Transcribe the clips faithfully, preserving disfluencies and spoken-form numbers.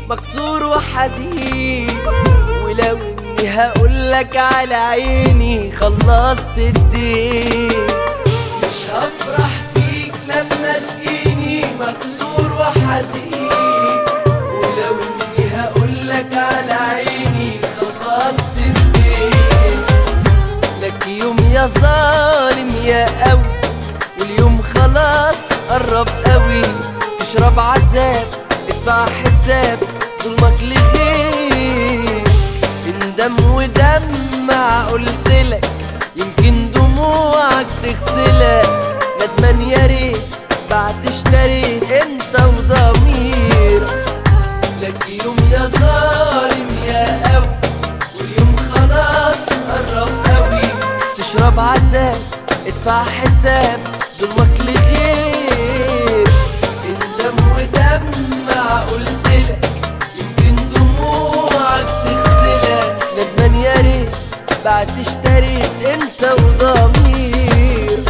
مكسور وحزين، ولو اني هقولك على عيني خلصت الدين. مش هفرح فيك لما تجيني مكسور وحزين، ولو اني هقولك على عيني خلصت الدين. لك يوم يا ظالم يا قوي، واليوم خلاص قرب قوي. تشرب عذاب ادفع حساب ظلمك لغيرك. اندم ودمع قلتلك يمكن دموعك تغسلك. ندمان يا ريت بعد اشتريت انت وضميرك. لك يوم يا ظالم يا قوي، واليوم خلاص قرب قوي. تشرب عذاب ادفع حساب ظلمك لغيرك. اندم ودمع قلتلك يمكن دموعك تغسلك. ندمان يا ريت بعد اشتريت انت وضميرك.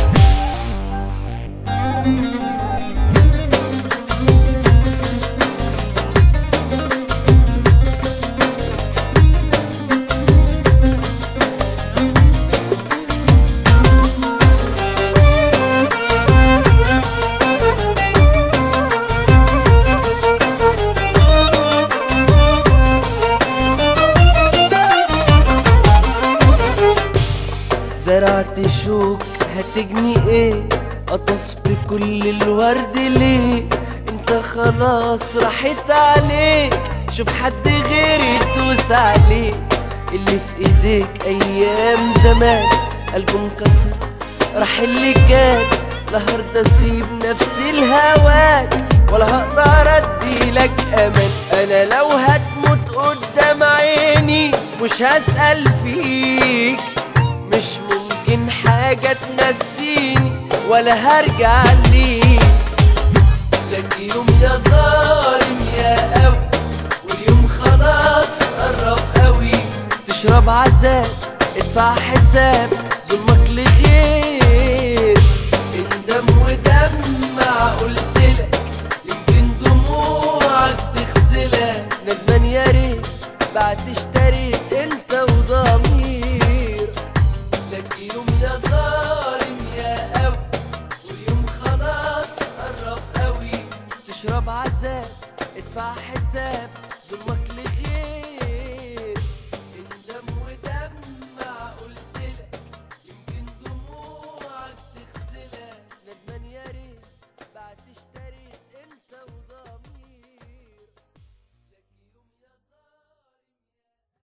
زرعت شوك هتجني ايه؟ قطفت كل الورد ليه؟ انت خلاص راحت عليك. شوف حد غيري تدوس عليه. اللي في ايديك ايام زمان قلبه انكسر راح اللي كان. لا هرضى اسيب نفسي لهواك ولا هقدر اديلك امان. انا لو هتموت قدام عيني مش هسأل فيك. مش ممكن حاجة تنسيني ولا هرجع ليك. لك يوم يا ظالم يا قوي، واليوم خلاص قرب قوي. تشرب عذاب ادفع حساب ظلمك لغير. اندم ودمع قلتلك يمكن دموعك تغسلك. ندمان يا ريت بعد اشتريت انت وضميرك. لك يوم يا ظالم يا قوي، واليوم خلاص قرب قوي. تشرب عذاب ادفع حساب ظلمك لغير.